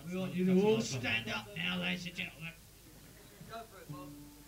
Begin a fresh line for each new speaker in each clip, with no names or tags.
We want you to all stand up now, ladies and gentlemen.
Go for it, Bob.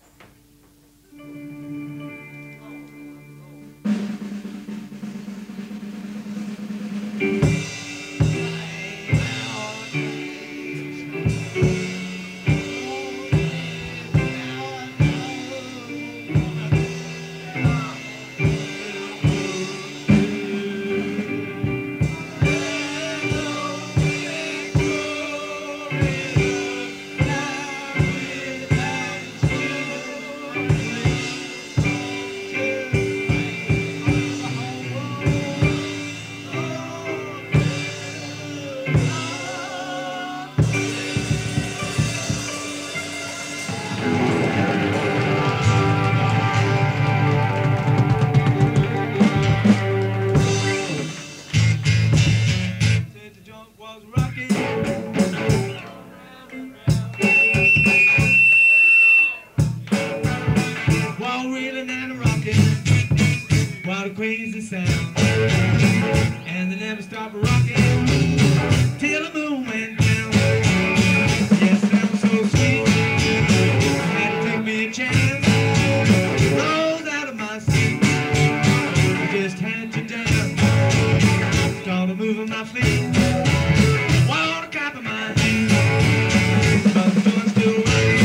Crazy sound, and they never stopped rocking till the moon went down. Yes, sounds so sweet. Had to take me a chance. Rose out of my seat. I just had to dance. Started moving my feet. Wanna copy my hand, but the joint's still rocking.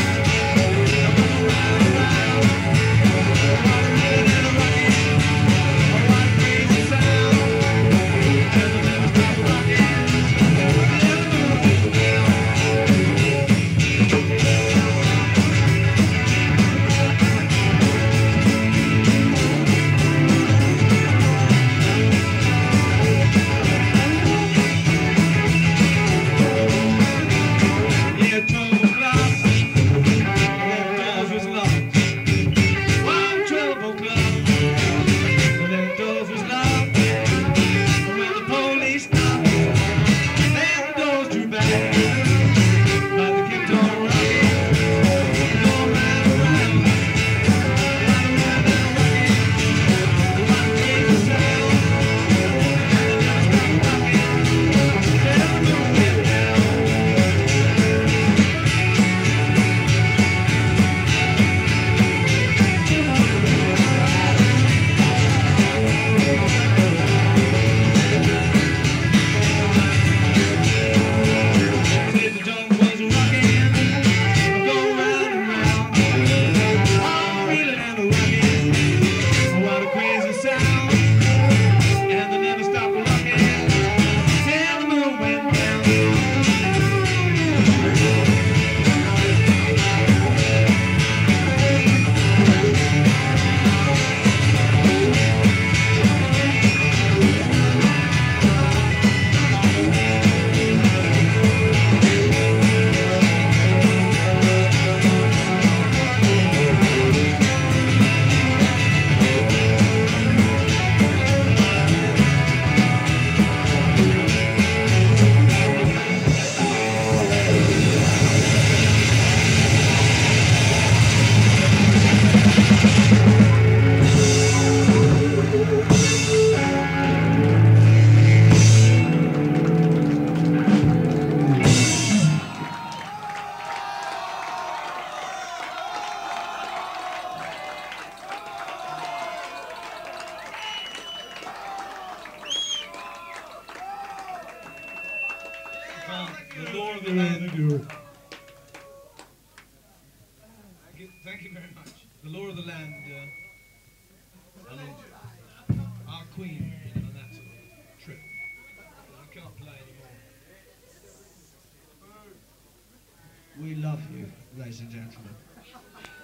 The law of the land. Thank you very much. The law of the land. I mean, our queen on that sort of trip. I can't play anymore. We love you, ladies and gentlemen.